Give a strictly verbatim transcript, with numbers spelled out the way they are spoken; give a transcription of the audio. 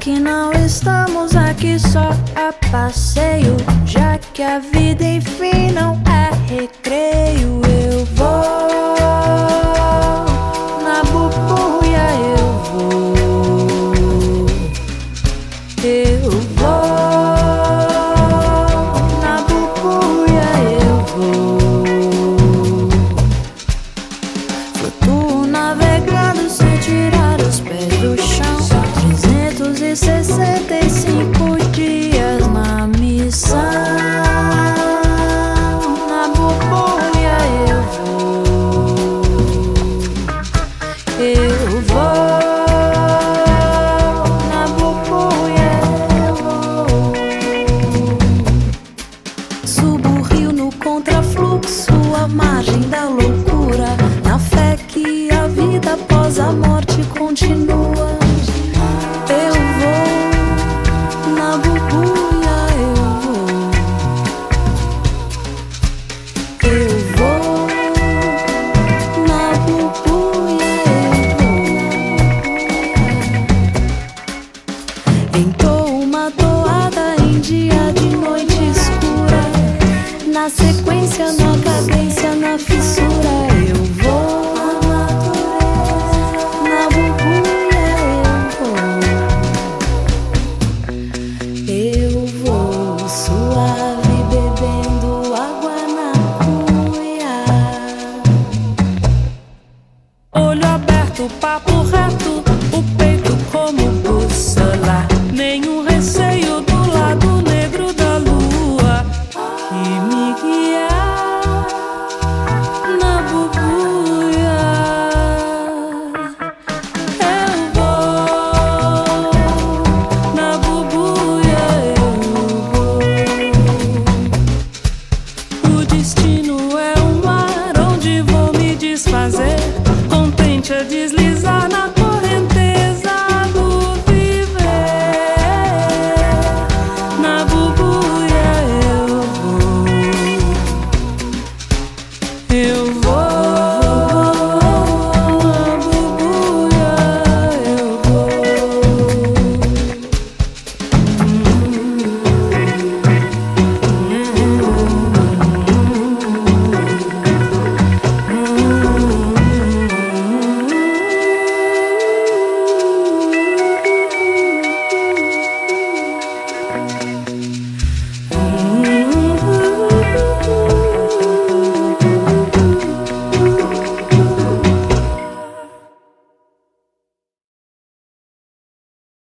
que não estamos aqui só a passeio, já que a vida enfim não é recreio. Eu vou na bubuia, eu vou, eu vou na bubuia, eu vou. Flutuo navegando sem tirar os pés do chão, trezentos e sessenta e cinco dias na missão. Na bubuia eu vou, eu vou. Na bubuia eu vou. Subo o rio no contrafluxo, à margem da loucura, na fé que a vida após a morte continua.